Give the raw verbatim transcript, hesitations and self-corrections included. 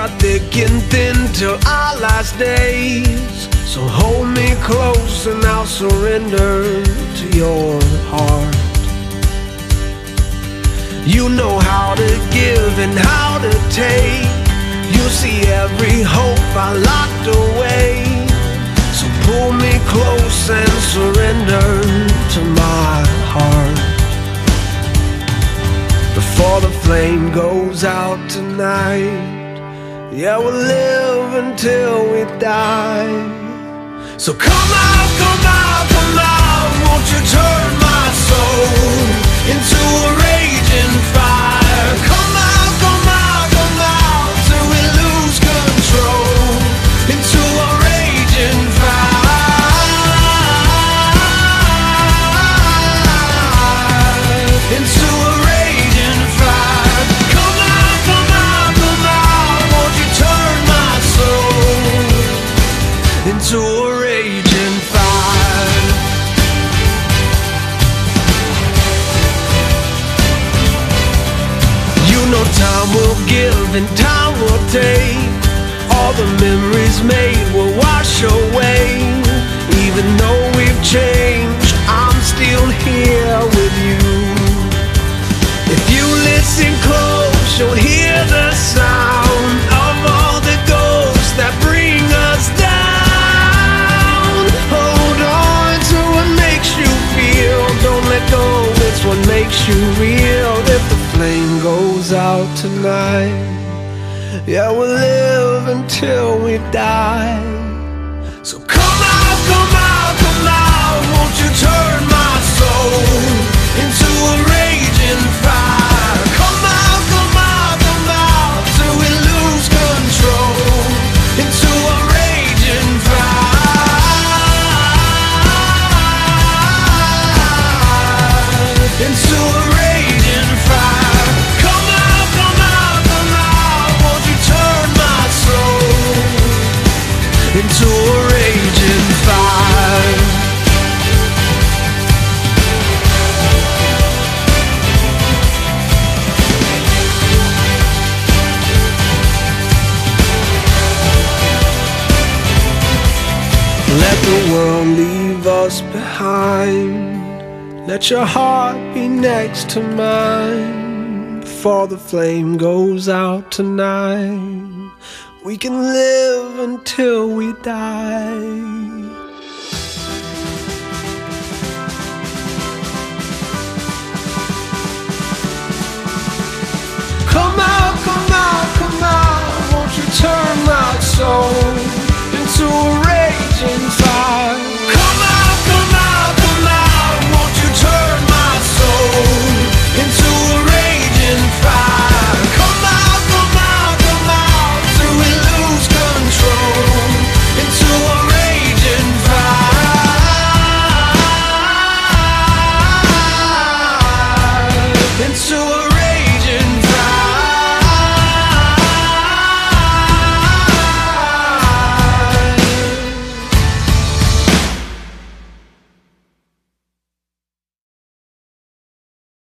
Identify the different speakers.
Speaker 1: thick and thin till our last days. So hold me close and I'll surrender to your heart. You know how to give and how to take. You see every hope I locked away. So pull me close and surrender to my heart. Before the flame goes out tonight, yeah, we'll live until we die. So come out, come out, come out, won't you turn my soul into a raging fire? Come out, come out, come out, till we lose control, into a raging fire, into a raging fire. Come out, come out, come out, won't you turn my soul into a raging fire. You know time will give and time will take. All the memories made will wash away. Even though we've changed, I'm still here with you. If you listen close, you'll hear the sound of all the ghosts that bring us down. Hold on to what makes you feel. Don't let go, it's what makes you real. If the flame goes out tonight, yeah, we'll live until we die. So come out, come out, come out, won't you turn my soul into a raging fire? Come out, come out, come out, till we lose control, into a raging fire, into a raging fire. Come out, come out, come out, won't you turn my soul into a raging fire. Let the world leave us behind. Let your heart be next to mine. Before the flame goes out tonight, we can live until we die.